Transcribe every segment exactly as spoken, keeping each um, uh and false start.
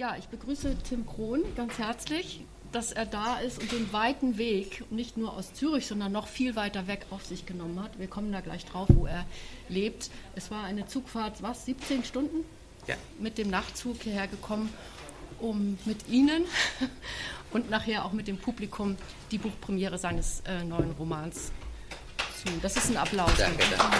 Ja, ich begrüße Tim Krohn ganz herzlich, dass er da ist und den weiten Weg, nicht nur aus Zürich, sondern noch viel weiter weg auf sich genommen hat. Wir kommen da gleich drauf, wo er lebt. Es war eine Zugfahrt, was, siebzehn Stunden? Ja. Mit dem Nachtzug hierher gekommen, um mit Ihnen und nachher auch mit dem Publikum die Buchpremiere seines äh, neuen Romans zu. Das ist ein Applaus. Danke, danke.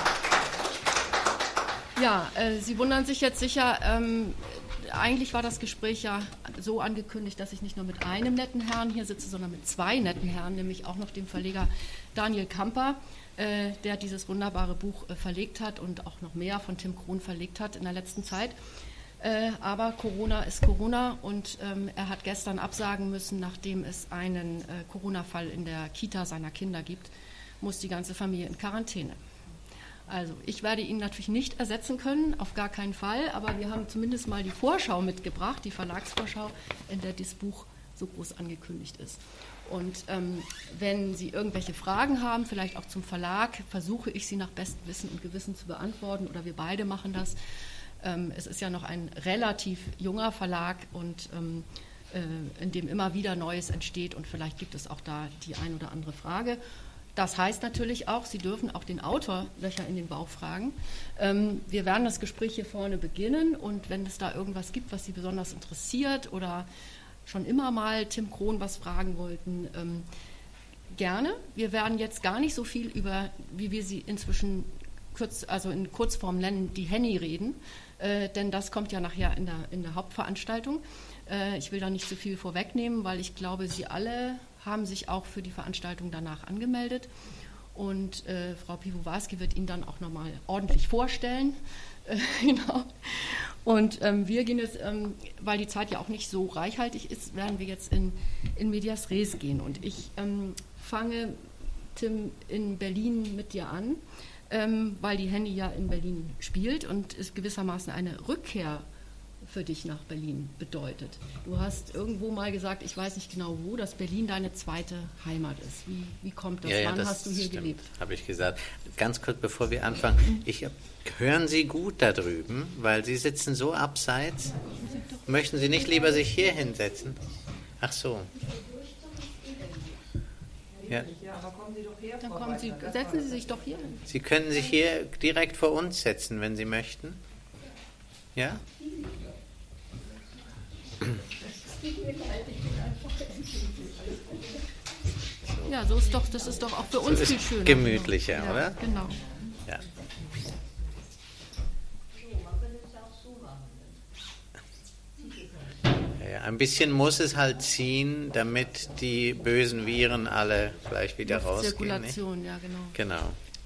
Ja, äh, Sie wundern sich jetzt sicher, ähm, eigentlich war das Gespräch ja so angekündigt, dass ich nicht nur mit einem netten Herrn hier sitze, sondern mit zwei netten Herren, nämlich auch noch dem Verleger Daniel Kamper, äh, der dieses wunderbare Buch äh, verlegt hat und auch noch mehr von Tim Krohn verlegt hat in der letzten Zeit. Äh, aber Corona ist Corona und ähm, er hat gestern absagen müssen, nachdem es einen äh, Corona-Fall in der Kita seiner Kinder gibt, muss die ganze Familie in Quarantäne. Also ich werde ihn natürlich nicht ersetzen können, auf gar keinen Fall, aber wir haben zumindest mal die Vorschau mitgebracht, die Verlagsvorschau, in der dieses Buch so groß angekündigt ist. Und ähm, wenn Sie irgendwelche Fragen haben, vielleicht auch zum Verlag, versuche ich sie nach bestem Wissen und Gewissen zu beantworten oder wir beide machen das. Ähm, es ist ja noch ein relativ junger Verlag und ähm, äh, in dem immer wieder Neues entsteht und vielleicht gibt es auch da die ein oder andere Frage. Das heißt natürlich auch, Sie dürfen auch den Autor Löcher in den Bauch fragen. Ähm, wir werden das Gespräch hier vorne beginnen und wenn es da irgendwas gibt, was Sie besonders interessiert oder schon immer mal Tim Krohn was fragen wollten, ähm, gerne. Wir werden jetzt gar nicht so viel über, wie wir sie inzwischen kurz, also in Kurzform nennen, die Henny reden, äh, denn das kommt ja nachher in der, in der Hauptveranstaltung. Äh, ich will da nicht zu viel vorwegnehmen, weil ich glaube, Sie alle haben sich auch für die Veranstaltung danach angemeldet. Und äh, Frau Piwowarski wird Ihnen dann auch nochmal ordentlich vorstellen. Äh, genau. Und ähm, wir gehen jetzt, ähm, weil die Zeit ja auch nicht so reichhaltig ist, werden wir jetzt in, in Medias Res gehen. Und ich ähm, fange, Tim, in Berlin mit dir an, ähm, weil die Henny ja in Berlin spielt und es gewissermaßen eine Rückkehr für dich nach Berlin bedeutet. Du hast irgendwo mal gesagt, ich weiß nicht genau wo, dass Berlin deine zweite Heimat ist. Wie, wie kommt das? Ja, ja, Wann das hast du hier stimmt, gelebt? Habe ich gesagt. Ganz kurz, bevor wir anfangen. Ich, hören Sie gut da drüben, weil Sie sitzen so abseits. Möchten Sie nicht lieber sich hier hinsetzen? Ach so. Ja. Aber kommen Sie doch her. Dann kommen Sie, setzen Sie sich doch hier hin. Sie können sich hier direkt vor uns setzen, wenn Sie möchten. Ja? Ja, so ist doch, das ist doch auch für uns so viel schöner. Gemütlicher, ja, oder? Genau. Ja. Ja, ein bisschen muss es halt ziehen, damit die bösen Viren alle gleich wieder rausgehen. Zirkulation, ja, genau. Genau.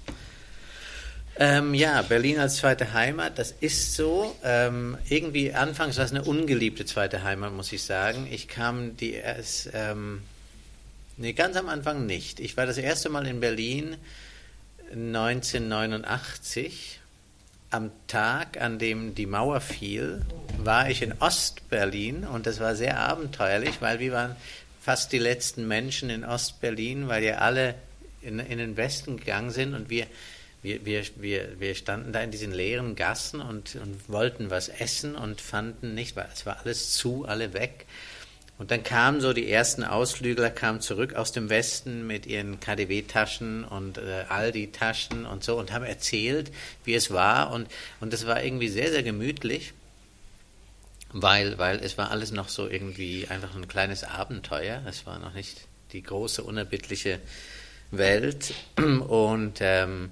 Ähm, ja, Berlin als zweite Heimat, das ist so. Ähm, irgendwie anfangs war es eine ungeliebte zweite Heimat, muss ich sagen. Ich kam die erst, ähm, nee, ganz am Anfang nicht. Ich war das erste Mal in Berlin neunzehnhundertneunundachtzig. Am Tag, an dem die Mauer fiel, war ich in Ostberlin und das war sehr abenteuerlich, weil wir waren fast die letzten Menschen in Ostberlin, weil ja alle in, in den Westen gegangen sind und wir Wir, wir, wir, wir standen da in diesen leeren Gassen und, und wollten was essen und fanden nicht, weil es war alles zu, alle weg. Und dann kamen so die ersten Ausflügler, kamen zurück aus dem Westen mit ihren K D W-Taschen und äh, Aldi-Taschen und so und haben erzählt, wie es war. Und, und das war irgendwie sehr, sehr gemütlich, weil, weil es war alles noch so irgendwie einfach ein kleines Abenteuer. Es war noch nicht die große, unerbittliche Welt. Und ähm,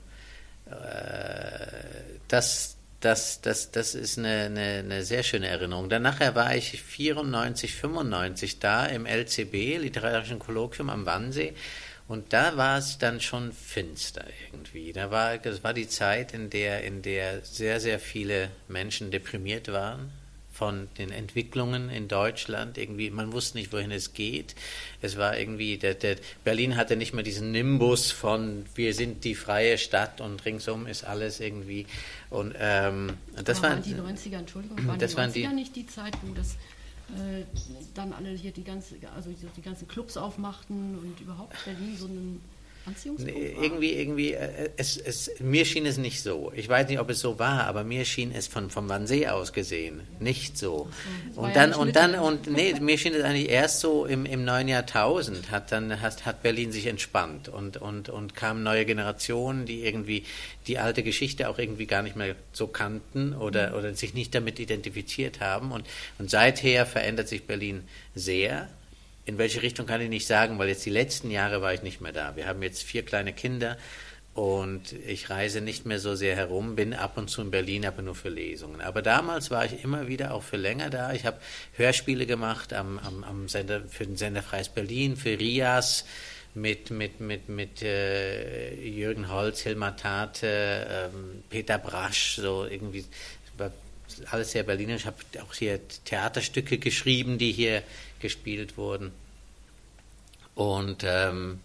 Das, das, das, das ist eine, eine, eine sehr schöne Erinnerung. Dann nachher war ich vierundneunzig, fünfundneunzig da im L C B, Literarischen Kolloquium am Wannsee. Und da war es dann schon finster irgendwie. Da war, das war die Zeit, in der, in der sehr, sehr viele Menschen deprimiert waren von den Entwicklungen in Deutschland. Irgendwie, man wusste nicht, wohin es geht. Es war irgendwie, der, der Berlin hatte nicht mehr diesen Nimbus von wir sind die freie Stadt und ringsum ist alles irgendwie. Und ähm, das waren waren die neunziger, Entschuldigung, waren das die waren neunziger die, nicht die Zeit, wo das äh, dann alle hier die ganze, also die ganzen Clubs aufmachten und überhaupt Berlin so einen Anziehungspunkt Nee, war? irgendwie, irgendwie, äh, es, es, mir schien es nicht so. Ich weiß nicht, ob es so war, aber mir schien es von, vom Wannsee aus gesehen nicht so. das war Und ja dann, nicht und Mitte. dann, und nee, mir schien es eigentlich erst so im, im neuen Jahrtausend hat dann, hat, hat Berlin sich entspannt und, und, und kamen neue Generationen, die irgendwie die alte Geschichte auch irgendwie gar nicht mehr so kannten oder, oder sich nicht damit identifiziert haben. Und, und seither verändert sich Berlin sehr. In welche Richtung kann ich nicht sagen, weil jetzt die letzten Jahre war ich nicht mehr da. Wir haben jetzt vier kleine Kinder und ich reise nicht mehr so sehr herum, bin ab und zu in Berlin, aber nur für Lesungen. Aber damals war ich immer wieder auch für länger da. Ich habe Hörspiele gemacht am, am, am Sender, für den Sender Freies Berlin, für Rias, mit, mit, mit, mit äh, Jürgen Holz, Hilmar Tate, ähm, Peter Brasch, so irgendwie, war alles sehr berlinerisch. Ich habe auch hier Theaterstücke geschrieben, die hier gespielt wurden. Und ähm,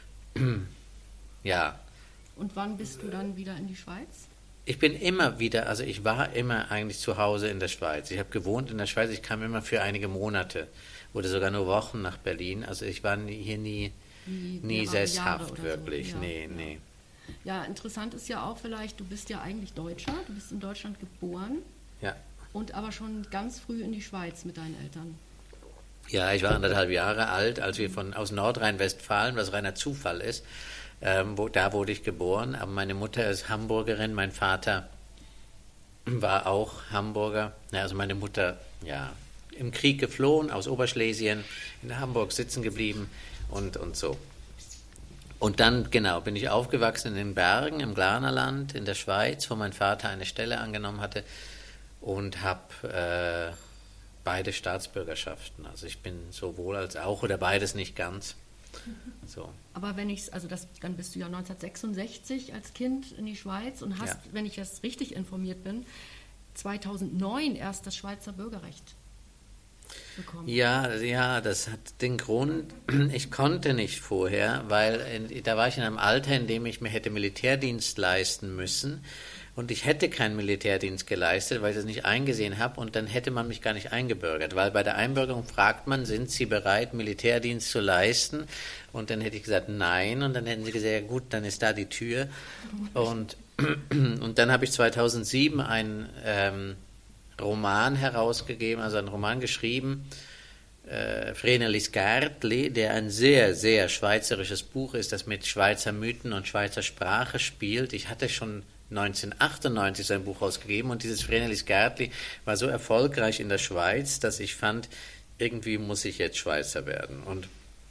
ja. Und wann bist du dann wieder in die Schweiz? Ich bin immer wieder, also ich war immer eigentlich zu Hause in der Schweiz. Ich habe gewohnt in der Schweiz, ich kam immer für einige Monate oder sogar nur Wochen nach Berlin. Also ich war nie, hier nie, Nie nie mehrere sesshaft, Jahre oder wirklich. so. Ja, nee, ja. nee. Ja, interessant ist ja auch vielleicht, du bist ja eigentlich Deutscher, du bist in Deutschland geboren Ja. und aber schon ganz früh in die Schweiz mit deinen Eltern. Ja, ich war anderthalb Jahre alt, als wir von aus Nordrhein-Westfalen, was reiner Zufall ist, ähm, wo, da wurde ich geboren. Aber meine Mutter ist Hamburgerin, mein Vater war auch Hamburger. Ja, also meine Mutter, ja, im Krieg geflohen aus Oberschlesien, in Hamburg sitzen geblieben und, und so. Und dann, genau, bin ich aufgewachsen in den Bergen, im Glarnerland, in der Schweiz, wo mein Vater eine Stelle angenommen hatte und habe äh, beide Staatsbürgerschaften. Also ich bin sowohl als auch oder beides nicht ganz. So. Aber wenn ich also das, dann bist du ja neunzehnhundertsechsundsechzig als Kind in die Schweiz und hast, Ja. wenn ich jetzt richtig informiert bin, zweitausendneun erst das Schweizer Bürgerrecht bekommen. Ja, ja, das hat den Grund, ich konnte nicht vorher, weil in, da war ich in einem Alter, in dem ich mir hätte Militärdienst leisten müssen. Und ich hätte keinen Militärdienst geleistet, weil ich das nicht eingesehen habe und dann hätte man mich gar nicht eingebürgert, weil bei der Einbürgerung fragt man, sind Sie bereit, Militärdienst zu leisten? Und dann hätte ich gesagt, nein. Und dann hätten sie gesagt, ja gut, dann ist da die Tür. Und, und dann habe ich zweitausendsieben einen ähm, Roman herausgegeben, also einen Roman geschrieben, äh, Vrenelis Gärtli, der ein sehr, sehr schweizerisches Buch ist, das mit Schweizer Mythen und Schweizer Sprache spielt. Ich hatte schon neunzehnhundertachtundneunzig sein Buch rausgegeben und dieses Vrenelis Gärtli war so erfolgreich in der Schweiz, dass ich fand, irgendwie muss ich jetzt Schweizer werden. Und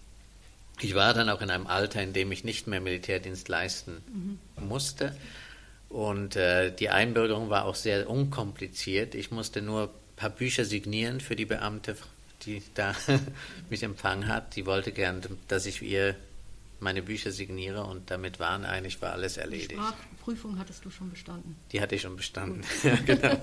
ich war dann auch in einem Alter, in dem ich nicht mehr Militärdienst leisten mhm. musste. Und äh, die Einbürgerung war auch sehr unkompliziert. Ich musste nur ein paar Bücher signieren für die Beamte, die da mich empfangen hat. Die wollte gern, dass ich ihr meine Bücher signiere und damit waren eigentlich war alles erledigt. Die Sprachprüfung hattest du schon bestanden. Die hatte ich schon bestanden, ja, genau.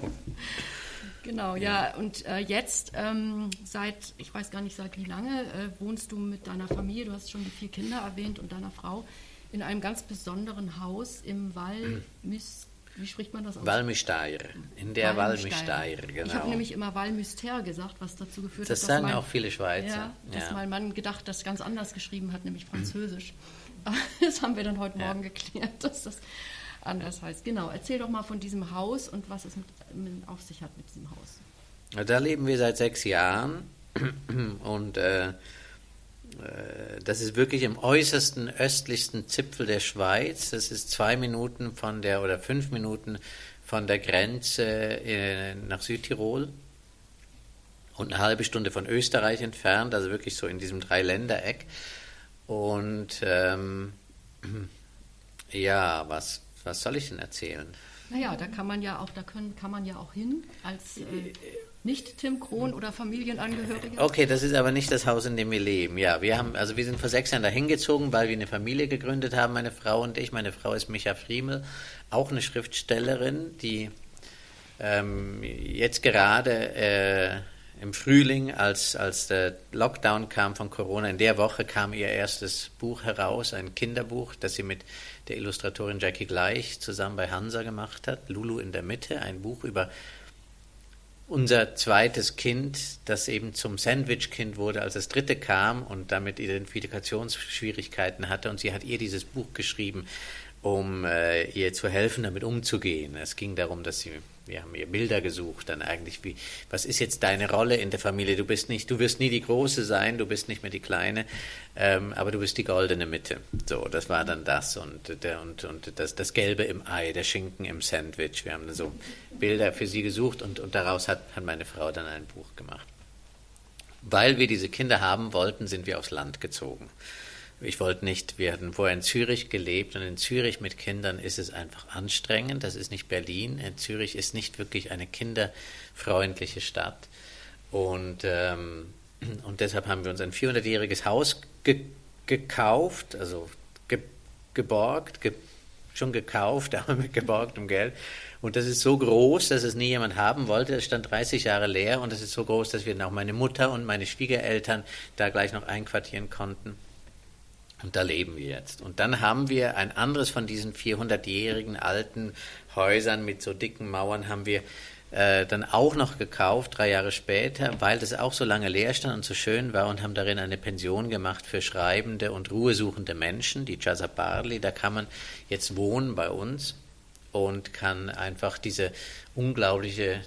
Genau, ja, ja. Und äh, jetzt, ähm, seit, ich weiß gar nicht seit wie lange, äh, wohnst du mit deiner Familie, du hast schon die vier Kinder erwähnt und deiner Frau, in einem ganz besonderen Haus im Val Mys, wie spricht man das aus? Valmüsteier, in der Valmüsteier, genau. Ich habe nämlich immer Valmüster gesagt, was dazu geführt das hat, dass sagen mein, auch viele Schweizer. Ja, dass ja. mein Mann gedacht, das ganz anders geschrieben hat, nämlich Französisch. Das haben wir dann heute Morgen ja. geklärt, dass das anders heißt. Genau, erzähl doch mal von diesem Haus und was es mit, mit auf sich hat mit diesem Haus. Da leben wir seit sechs Jahren und äh, das ist wirklich im äußersten östlichsten Zipfel der Schweiz. Das ist zwei Minuten von der oder fünf Minuten von der Grenze äh, nach Südtirol und eine halbe Stunde von Österreich entfernt, also wirklich so in diesem Dreiländereck. Und ähm, ja, was, was soll ich denn erzählen? Naja, da kann man ja auch, da können, kann man ja auch hin als äh, nicht Tim Krohn oder Familienangehöriger. Okay, das ist aber nicht das Haus, in dem wir leben. Ja, wir haben, also wir sind vor sechs Jahren dahin gezogen, weil wir eine Familie gegründet haben, meine Frau und ich. Meine Frau ist Micha Friemel, auch eine Schriftstellerin, die ähm, jetzt gerade äh, im Frühling, als, als der Lockdown kam von Corona, in der Woche kam ihr erstes Buch heraus, ein Kinderbuch, das sie mit der Illustratorin Jackie Gleich zusammen bei Hansa gemacht hat, Lulu in der Mitte, ein Buch über unser zweites Kind, das eben zum Sandwich-Kind wurde, als das dritte kam und damit Identifikationsschwierigkeiten hatte. Und sie hat ihr dieses Buch geschrieben, um äh, ihr zu helfen, damit umzugehen. Es ging darum, dass sie, wir haben ihr Bilder gesucht, dann eigentlich, wie, was ist jetzt deine Rolle in der Familie? Du bist nicht, du wirst nie die Große sein, du bist nicht mehr die Kleine, ähm, aber du bist die goldene Mitte. So, das war dann das und, der, und, und das, das Gelbe im Ei, der Schinken im Sandwich. Wir haben dann so Bilder für sie gesucht und, und daraus hat, hat meine Frau dann ein Buch gemacht. Weil wir diese Kinder haben wollten, sind wir aufs Land gezogen. Ich wollte nicht, wir hatten vorher in Zürich gelebt und in Zürich mit Kindern ist es einfach anstrengend. Das ist nicht Berlin. In Zürich ist nicht wirklich eine kinderfreundliche Stadt. Und, ähm, und deshalb haben wir uns ein vierhundertjähriges Haus ge- gekauft, also ge- geborgt, ge- schon gekauft, aber mit geborgtem Geld. Und das ist so groß, dass es nie jemand haben wollte. Es stand dreißig Jahre leer und es ist so groß, dass wir dann auch meine Mutter und meine Schwiegereltern da gleich noch einquartieren konnten. Und da leben wir jetzt. Und dann haben wir ein anderes von diesen vierhundertjährigen alten Häusern mit so dicken Mauern haben wir äh, dann auch noch gekauft, drei Jahre später, weil das auch so lange leer stand und so schön war und haben darin eine Pension gemacht für schreibende und ruhesuchende Menschen, die Casa Parli. Da kann man jetzt wohnen bei uns und kann einfach diese unglaubliche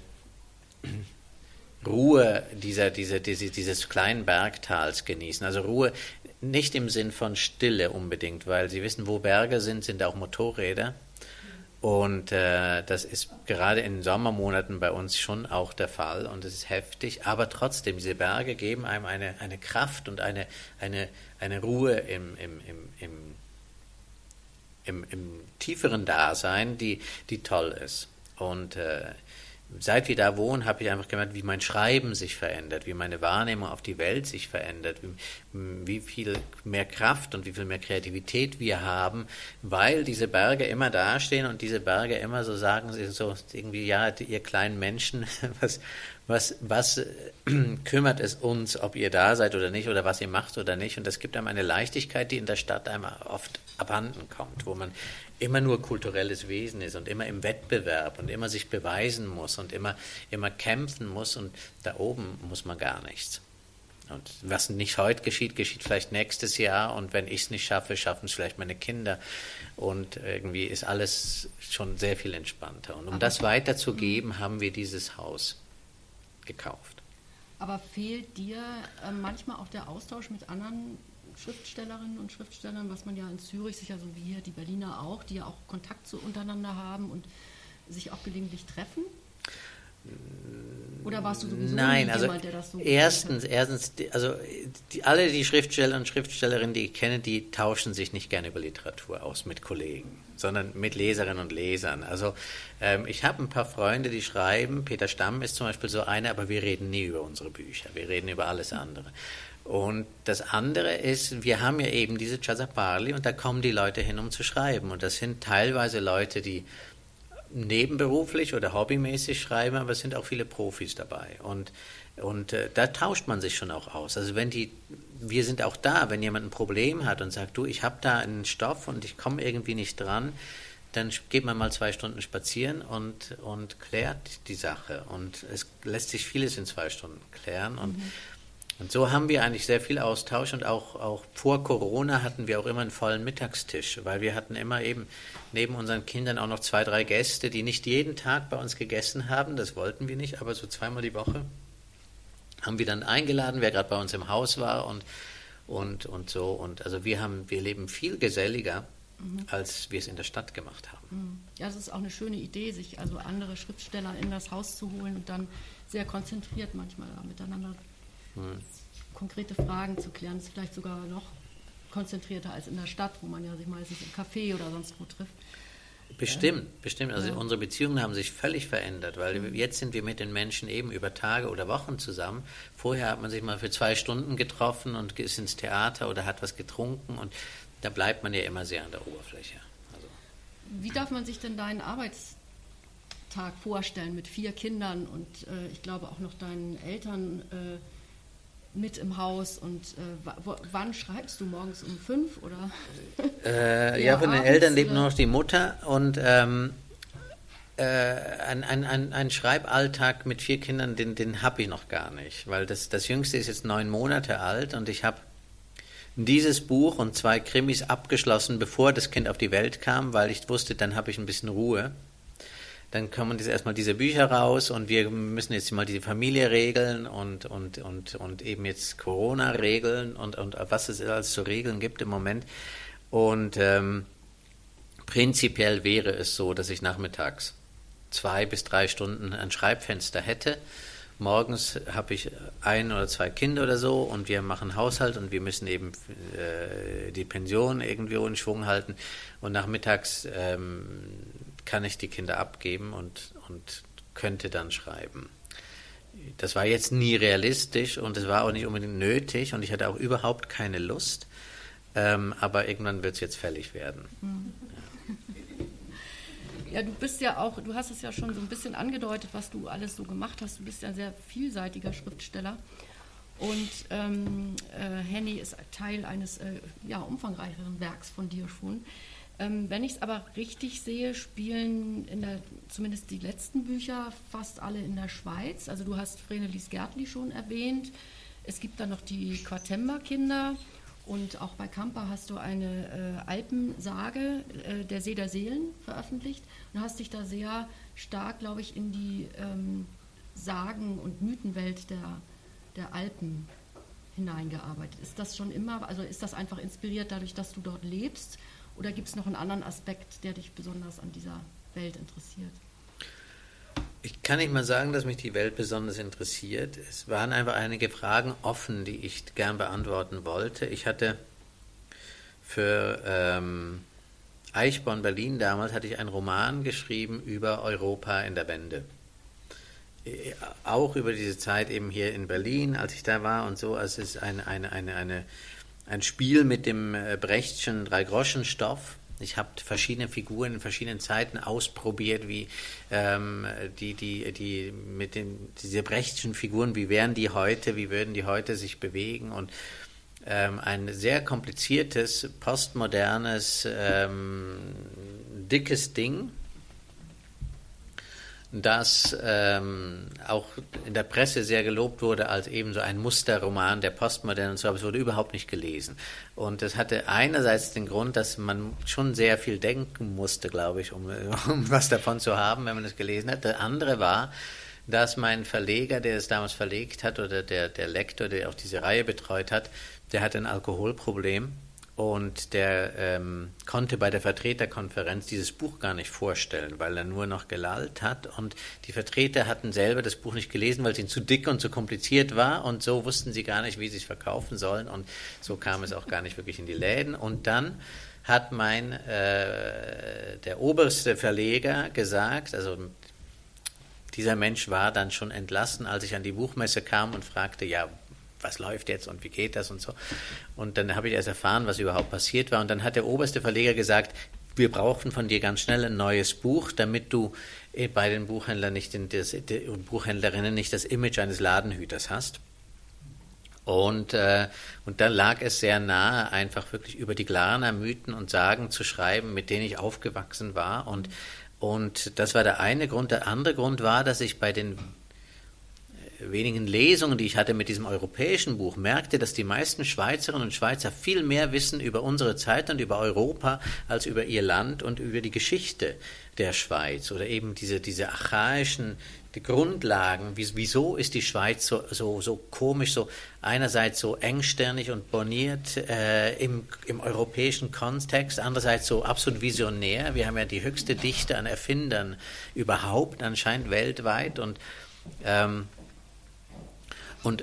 Ruhe dieser, dieser, diese, dieses kleinen Bergtals genießen. Also Ruhe nicht im Sinn von Stille unbedingt, weil Sie wissen, wo Berge sind, sind auch Motorräder. Und äh, das ist gerade in Sommermonaten bei uns schon auch der Fall und es ist heftig. Aber trotzdem, diese Berge geben einem eine, eine Kraft und eine, eine, eine Ruhe im, im, im, im, im, im tieferen Dasein, die, die toll ist. Und äh, seit wir da wohnen, habe ich einfach gemerkt, wie mein Schreiben sich verändert, wie meine Wahrnehmung auf die Welt sich verändert, wie, wie viel mehr Kraft und wie viel mehr Kreativität wir haben, weil diese Berge immer dastehen und diese Berge immer so sagen, so irgendwie, ja, ihr kleinen Menschen, was, was, was kümmert es uns, ob ihr da seid oder nicht oder was ihr macht oder nicht. Und das gibt einem eine Leichtigkeit, die in der Stadt einem oft abhanden kommt, wo man immer nur kulturelles Wesen ist und immer im Wettbewerb und immer sich beweisen muss und immer, immer kämpfen muss und da oben muss man gar nichts. Und was nicht heute geschieht, geschieht vielleicht nächstes Jahr und wenn ich es nicht schaffe, schaffen es vielleicht meine Kinder und irgendwie ist alles schon sehr viel entspannter. Und um das weiterzugeben, haben wir dieses Haus gekauft. Aber fehlt dir äh, manchmal auch der Austausch mit anderen Schriftstellerinnen und Schriftstellern, was man ja in Zürich, sicher so wie hier die Berliner auch, die ja auch Kontakt zu untereinander haben und sich auch gelegentlich treffen? Oder warst du sowieso Nein, nie also jemand, der das so erstens, erstens, also die, alle die Schriftsteller und Schriftstellerinnen, die ich kenne, die tauschen sich nicht gerne über Literatur aus mit Kollegen, sondern mit Leserinnen und Lesern. Also ähm, ich habe ein paar Freunde, die schreiben, Peter Stamm ist zum Beispiel so einer, aber wir reden nie über unsere Bücher, wir reden über alles andere. Und das andere ist, wir haben ja eben diese Casa Parli und da kommen die Leute hin, um zu schreiben. Und das sind teilweise Leute, die nebenberuflich oder hobbymäßig schreiben, aber es sind auch viele Profis dabei. Und, und äh, da tauscht man sich schon auch aus. Also wenn die, wir sind auch da, wenn jemand ein Problem hat und sagt, du, ich habe da einen Stoff und ich komme irgendwie nicht dran, dann geht man mal zwei Stunden spazieren und, und klärt die Sache. Und es lässt sich vieles in zwei Stunden klären. Und mhm. Und so haben wir eigentlich sehr viel Austausch und auch, auch vor Corona hatten wir auch immer einen vollen Mittagstisch, weil wir hatten immer eben neben unseren Kindern auch noch zwei, drei Gäste, die nicht jeden Tag bei uns gegessen haben, das wollten wir nicht, aber so zweimal die Woche haben wir dann eingeladen, wer gerade bei uns im Haus war und, und, und so. Und also wir haben, wir leben viel geselliger, mhm. als wir es in der Stadt gemacht haben. Ja, das ist auch eine schöne Idee, sich also andere Schriftsteller in das Haus zu holen und dann sehr konzentriert manchmal miteinander Hm. konkrete Fragen zu klären, ist vielleicht sogar noch konzentrierter als in der Stadt, wo man ja sich meistens im Café oder sonst wo trifft. Bestimmt, äh, bestimmt. Also ja. Unsere Beziehungen haben sich völlig verändert, weil mhm. jetzt sind wir mit den Menschen eben über Tage oder Wochen zusammen. Vorher hat man sich mal für zwei Stunden getroffen und ist ins Theater oder hat was getrunken und da bleibt man ja immer sehr an der Oberfläche. Also. Wie darf man sich denn deinen Arbeitstag vorstellen mit vier Kindern und äh, ich glaube auch noch deinen Eltern äh, mit im Haus und äh, w- wann schreibst du morgens um fünf oder? Äh, ja, von den Eltern lebt nur noch die Mutter und ähm, Äh, ein, ein, ein, ein Schreiballtag mit vier Kindern, den, den habe ich noch gar nicht, weil das, das Jüngste ist jetzt neun Monate alt und ich habe dieses Buch und zwei Krimis abgeschlossen, bevor das Kind auf die Welt kam, weil ich wusste, dann habe ich ein bisschen Ruhe. Dann kommen jetzt erstmal diese Bücher raus und wir müssen jetzt mal die Familie regeln und, und, und, und eben jetzt Corona regeln und, und was es alles zu regeln gibt im Moment. Und ähm, prinzipiell wäre es so, dass ich nachmittags zwei bis drei Stunden ein Schreibfenster hätte. Morgens habe ich ein oder zwei Kinder oder so und wir machen Haushalt und wir müssen eben äh, die Pension irgendwie in Schwung halten. Und nachmittags ähm, kann ich die Kinder abgeben und, und könnte dann schreiben. Das war jetzt nie realistisch und es war auch nicht unbedingt nötig und ich hatte auch überhaupt keine Lust. Ähm, aber irgendwann wird es jetzt fällig werden. Mhm. Ja, du bist ja auch, du hast es ja schon so ein bisschen angedeutet, was du alles so gemacht hast. Du bist ja ein sehr vielseitiger Schriftsteller. Und ähm, äh, Henny ist Teil eines äh, ja, umfangreicheren Werks von dir schon. Ähm, wenn ich es aber richtig sehe, spielen in der, zumindest die letzten Bücher fast alle in der Schweiz. Also du hast Vrenelis Gärtli schon erwähnt. Es gibt dann noch die Quartemba-Kinder. Und auch bei Kampa hast du eine äh, Alpensage, äh, der See der Seelen, veröffentlicht und hast dich da sehr stark, glaube ich, in die ähm, Sagen- und Mythenwelt der, der Alpen hineingearbeitet. Ist das schon immer, also ist das einfach inspiriert dadurch, dass du dort lebst oder gibt es noch einen anderen Aspekt, der dich besonders an dieser Welt interessiert? Ich kann nicht mal sagen, dass mich die Welt besonders interessiert. Es waren einfach einige Fragen offen, die ich gern beantworten wollte. Ich hatte für ähm, Eichborn Berlin damals hatte ich einen Roman geschrieben über Europa in der Wende. Auch über diese Zeit eben hier in Berlin, als ich da war und so. Also es ist eine, eine, eine, eine, ein Spiel mit dem Brechtschen Drei-Groschen-Stoff. Ich habe verschiedene Figuren in verschiedenen Zeiten ausprobiert, wie ähm, die, die, die mit den diese Brechtschen Figuren, wie wären die heute, wie würden die heute sich bewegen und ähm, ein sehr kompliziertes, postmodernes, ähm, dickes Ding, das ähm, auch in der Presse sehr gelobt wurde als eben so ein Musterroman der Postmoderne und so, aber es wurde überhaupt nicht gelesen. Und das hatte einerseits den Grund, dass man schon sehr viel denken musste, glaube ich, um, um was davon zu haben, wenn man es gelesen hat. Der andere war, dass mein Verleger, der es damals verlegt hat, oder der, der Lektor, der auch diese Reihe betreut hat, der hatte ein Alkoholproblem. Und der ähm, konnte bei der Vertreterkonferenz dieses Buch gar nicht vorstellen, weil er nur noch gelallt hat. Und die Vertreter hatten selber das Buch nicht gelesen, weil es ihnen zu dick und zu kompliziert war. Und so wussten sie gar nicht, wie sie es verkaufen sollen. Und so kam es auch gar nicht wirklich in die Läden. Und dann hat mein, äh, der oberste Verleger gesagt, also dieser Mensch war dann schon entlassen, als ich an die Buchmesse kam und fragte, ja, was läuft jetzt und wie geht das und so. Und dann habe ich erst erfahren, was überhaupt passiert war. Und dann hat der oberste Verleger gesagt, wir brauchen von dir ganz schnell ein neues Buch, damit du bei den Buchhändlern nicht in das, und Buchhändlerinnen nicht das Image eines Ladenhüters hast. Und, äh, und dann lag es sehr nahe, einfach wirklich über die Glarner Mythen und Sagen zu schreiben, mit denen ich aufgewachsen war. Und, und das war der eine Grund. Der andere Grund war, dass ich bei den wenigen Lesungen, die ich hatte mit diesem europäischen Buch, merkte, dass die meisten Schweizerinnen und Schweizer viel mehr wissen über unsere Zeit und über Europa als über ihr Land und über die Geschichte der Schweiz oder eben diese, diese archaischen die Grundlagen. Wieso ist die Schweiz so, so, so komisch, so einerseits so engstirnig und borniert äh, im, im europäischen Kontext, andererseits so absolut visionär. Wir haben ja die höchste Dichte an Erfindern überhaupt, anscheinend weltweit und ähm, Und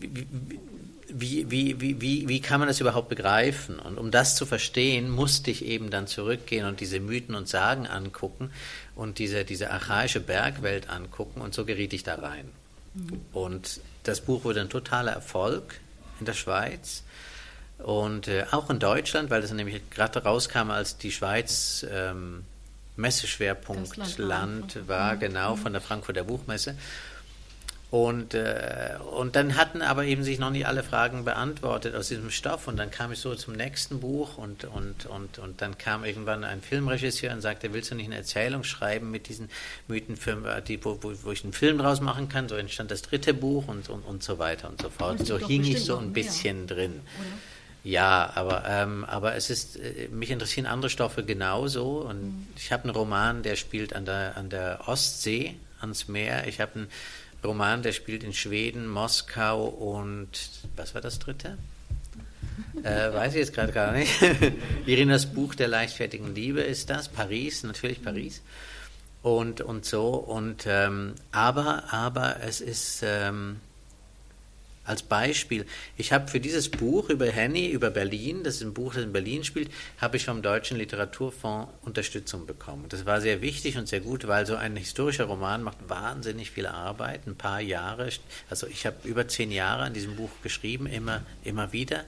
wie, wie, wie, wie, wie kann man das überhaupt begreifen? Und um das zu verstehen, musste ich eben dann zurückgehen und diese Mythen und Sagen angucken und diese, diese archaische Bergwelt angucken und so geriet ich da rein. Mhm. Und das Buch wurde ein totaler Erfolg in der Schweiz und äh, auch in Deutschland, weil das nämlich gerade rauskam, als die Schweiz ähm, Messeschwerpunktland war, mhm. genau, von der Frankfurter Buchmesse. Und, äh, und dann hatten aber eben sich noch nicht alle Fragen beantwortet aus diesem Stoff. Und dann kam ich so zum nächsten Buch und, und, und, und dann kam irgendwann ein Filmregisseur und sagte, willst du nicht eine Erzählung schreiben mit diesen Mythenfilmen, die, wo, wo, wo ich einen Film draus machen kann? So entstand das dritte Buch und, und, und so weiter und so fort. Und so hing ich so ein bisschen drin. Oder? Ja, aber, ähm, aber es ist, äh, mich interessieren andere Stoffe genauso. Und mhm. ich habe einen Roman, der spielt an der, an der Ostsee, ans Meer. Ich habe einen Roman, der spielt in Schweden, Moskau und was war das dritte? äh, weiß ich jetzt gerade gar nicht. Irinas Buch der leichtfertigen Liebe ist das, Paris, natürlich Paris. Und, und so. Und, ähm, aber, aber es ist ähm, als Beispiel, ich habe für dieses Buch über Henny, über Berlin, das ist ein Buch, das in Berlin spielt, habe ich vom Deutschen Literaturfonds Unterstützung bekommen. Das war sehr wichtig und sehr gut, weil so ein historischer Roman macht wahnsinnig viel Arbeit, ein paar Jahre. Also ich habe über zehn Jahre an diesem Buch geschrieben, immer, immer wieder.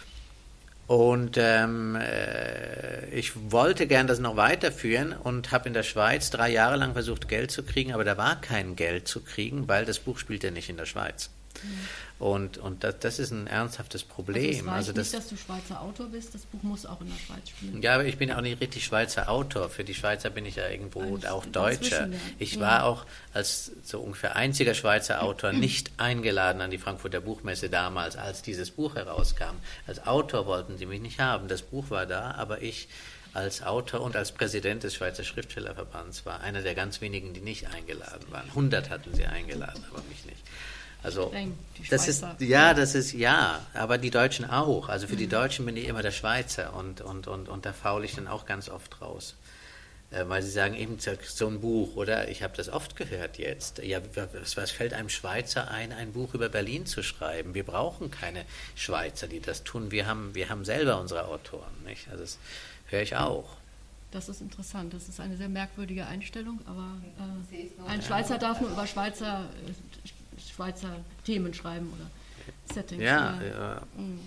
Und ähm, äh, ich wollte gern das noch weiterführen und habe in der Schweiz drei Jahre lang versucht, Geld zu kriegen, aber da war kein Geld zu kriegen, weil das Buch spielt ja nicht in der Schweiz. Mhm. Und, und das, das ist ein ernsthaftes Problem. Also es reicht also das, nicht, dass du Schweizer Autor bist, das Buch muss auch in der Schweiz spielen. Ja, aber ich bin auch nicht richtig Schweizer Autor. Für die Schweizer bin ich ja irgendwo Eigentlich auch Deutscher. Ja. Ich ja. war auch als so ungefähr einziger Schweizer Autor nicht eingeladen an die Frankfurter Buchmesse damals, als dieses Buch herauskam. Als Autor wollten sie mich nicht haben. Das Buch war da, aber ich als Autor und als Präsident des Schweizer Schriftstellerverbands war einer der ganz wenigen, die nicht eingeladen waren. hundert hatten sie eingeladen, aber mich nicht. Also das ist ja, das ist ja, aber die Deutschen auch. Also für mhm. die Deutschen bin ich immer der Schweizer und und und und da faule ich dann auch ganz oft raus, äh, weil sie sagen eben so ein Buch oder ich habe das oft gehört jetzt. Ja, was, was fällt einem Schweizer ein, ein Buch über Berlin zu schreiben? Wir brauchen keine Schweizer, die das tun. Wir haben wir haben selber unsere Autoren, nicht? Also das höre ich auch. Das ist interessant. Das ist eine sehr merkwürdige Einstellung, aber äh, ein Schweizer darf nur über Schweizer äh, Schweizer Themen schreiben oder Settings. Ja, ja.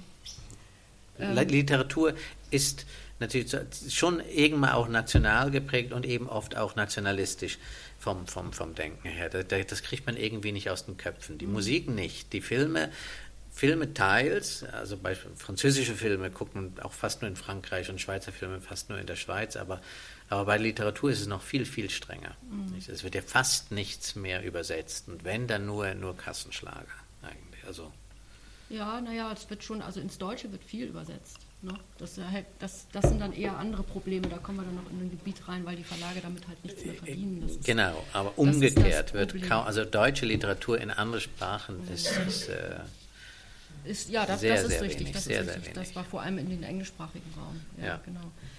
ja. Literatur ist natürlich schon irgendwann auch national geprägt und eben oft auch nationalistisch vom, vom, vom Denken her. Das, das kriegt man irgendwie nicht aus den Köpfen. Die mhm. Musik nicht. Die Filme, Filme teils, also bei französische Filme guckt man auch fast nur in Frankreich und Schweizer Filme fast nur in der Schweiz, aber Aber bei Literatur ist es noch viel, viel strenger. Mhm. Es wird ja fast nichts mehr übersetzt. Und wenn, dann nur, nur Kassenschlager eigentlich. Also ja, naja, es wird schon, also ins Deutsche wird viel übersetzt. Ne? Das, das, das sind dann eher andere Probleme, da kommen wir dann noch in ein Gebiet rein, weil die Verlage damit halt nichts mehr verdienen. Das ist, genau, aber umgekehrt wird kaum, also deutsche Literatur in andere Sprachen mhm. ist, ist, äh, ist ja, das, sehr, das ist sehr richtig. Wenig, das, sehr, ist sehr richtig. Wenig. Das war vor allem in den englischsprachigen Raum. Ja, ja. genau.